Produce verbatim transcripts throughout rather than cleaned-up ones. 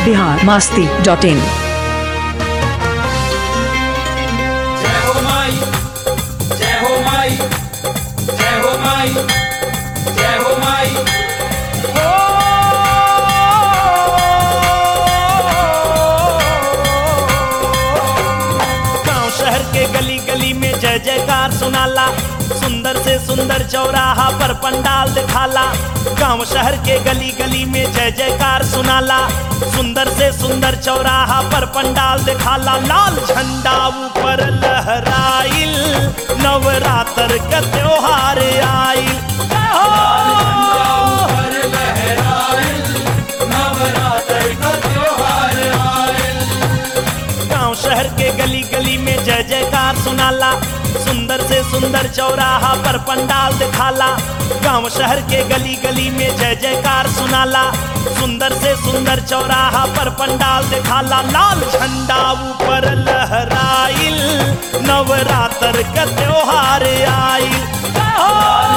Bihar Masti dot in. जय हो माई, जय हो माई, जय हो माई, जय हो माई। गांव शहर के गली गली में जय जयकार सुनाला, सुंदर से सुंदर चौराहा पर पंडाल दिखाला। गांव शहर के गली गली में जय जयकार सुनाला, सुंदर से सुंदर चौराहा पर पंडाल दिखाला। लाल झंडा ऊपर लहराइल, नवरात्र का त्योहार आइल। जय हो! गांव शहर के गली गली में जय जयकार सुनाला, सुंदर से सुंदर चौराहा पर पंडाल दिखाला। गांव शहर के गली गली में जय जयकार सुनाला, सुंदर से सुंदर चौराहा पर पंडाल दिखाला। लाल झंडा ऊपर लहराइल, नवरात्र का त्योहार आइल। जय हो!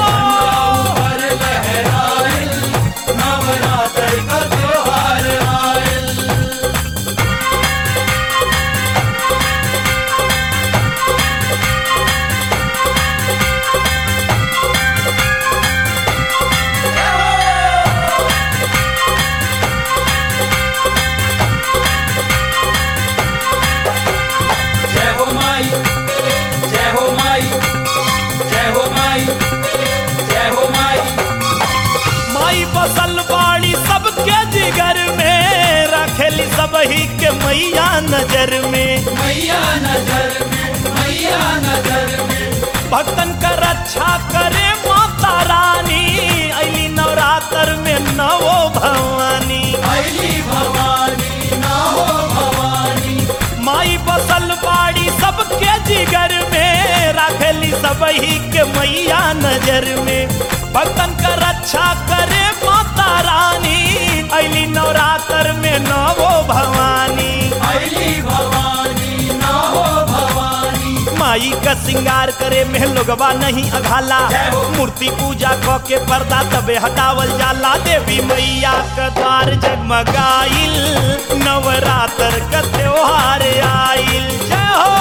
बसल बाड़ी सबके जिगर में, रखेली सबही के मैया नजर में, मैया नजर में, मैया नजर में। भक्तन का रक्षा करे माता रानी, अली नवरात्र में नवो भवानी, अली भवानी नवो भवानी। माई बसल बाड़ी सबके जिगर में, रखेली सबही के मैया नजर में। भक्तन का रक्षा करे माता रानी, अली नवरात्र में नवो भवानी, अली भवानी नवो भवानी। माई का श्रृंगार करे में लोगवा नहीं अघाला, मूर्ति पूजा क के पर्दा तबे हटावल जाला। देवी मैया का द्वार जगमगाइल, नवरात्र का त्योहार आइल। जय हो!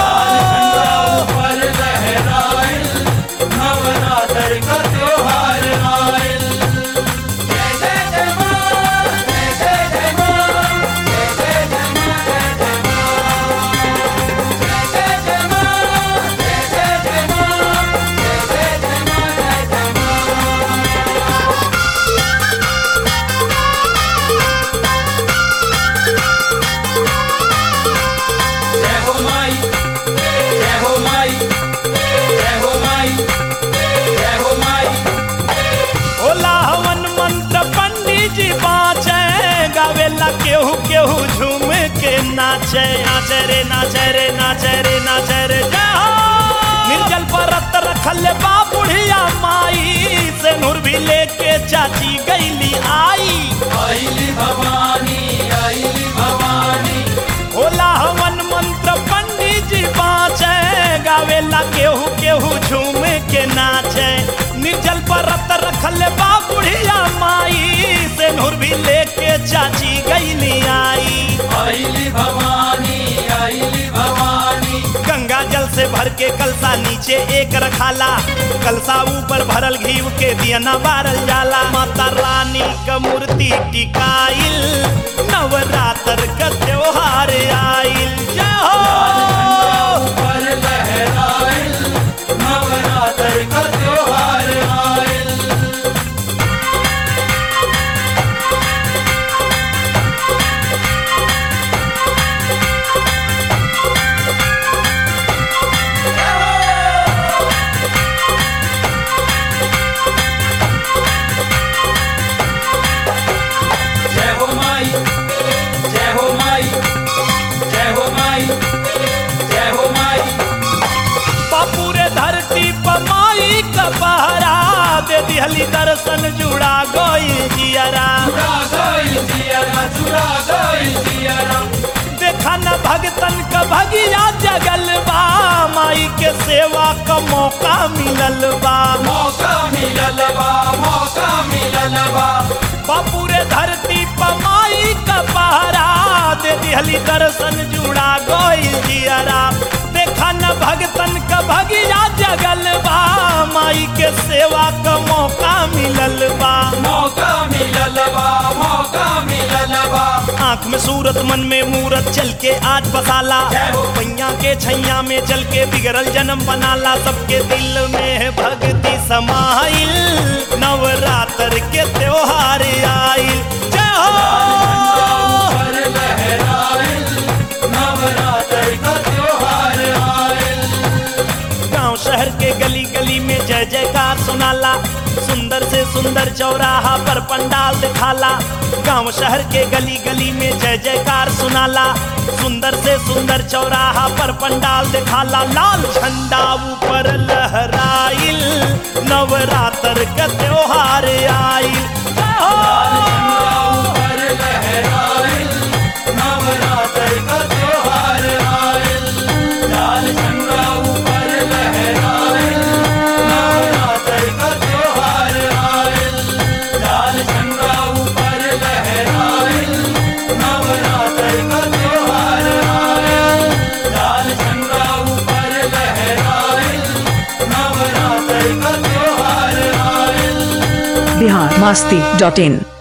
नवरात्र का त्योहार आइल। जय जय जय मां, जय जय जय मां, जय जय जय मां, जय जय जय मां, जय जय जय मां, जय जय जय मां, जय जय मां। जय हो माई, जय हो माई, जय हो माई, जय हो माई। होला हवन मंत्र पंडित जी बाँचे, गावेला केहू केहू झूम के नाचे। नाचे रे नाचे रे नाचे रे नाचे रे। जय हो! निर्जल परत रखल बा बुढ़िया माई, से नूर भी लेके चाची गईली आई। अली भवानी, अली भवानी। होला हवन मंत्र पंडित जी बाँचे, गावेला केहू केहू झूम के नाचे। निर्जल परत रखल बा बुढ़िया माई, से नूर भी लेके चाची गईली आई। अली भवानी, अली भवानी। गंगा जल से भर के कलसा नीचे एक रखाला, कलसा ऊपर भरल घी के दिया बारल जाला। माता रानी का मूर्ति टिकाइल, नवरात्र का त्योहार आइल। जय हो! नवरात्र का त्योहार आइल। जय हो माई, जय हो माई, जय हो माई, जय हो माई। पूरे धरती पर माई का पहरा, दे दिहली दर्शन जुड़ा गोई जियरा। जुड़ा गइल जियरा, जुड़ा गइल जियरा। देखा न भगतन का भगिया जगल बा, माई के सेवा का मौका मिलल बा। मौका मिलल बा, मौका मिलल बा। पूरे धरती पर माई का पहरा, दर्शन जुड़ा गोइल जियरा। देखा न भगतन का भगिया जगल बा, माई के सेवा का मौका मिलल बा। मौका मिलल बा, मौका मिलल बा। आँख में सूरत मन में मूरत चल के आज बसाला, पैया के छैया में चल के बिगड़ल जन्म बनाला। सबके दिल में भक्ति समाइल, नवरात्र के त्योहार आइल। जय हो नवरात्र का त्योहार आइल। गांव शहर के गली गली में जय जयकार सुनाला, सुंदर से सुंदर चौराहा पर पंडाल दिखाला। गांव शहर के गली गली में जय जयकार सुनाला, सुंदर से सुंदर चौराहा पर पंडाल दिखाला। लाल झंडा ऊपर लहराइल, नवरात्र का त्योहार आइल। जय हो ऊपर लहराइल, नवरात्र का त्योहार आइल। लाल झंडा ऊपर लहराइल, नवरात्र का त्योहार आइल। लाल झंडा ऊपर लहराइल, नवरात्र का त्योहार आइल। लाल झंडा ऊपर लहराइल, नवरात्र का त्योहार आइल। बिहार मस्ती डॉट इन।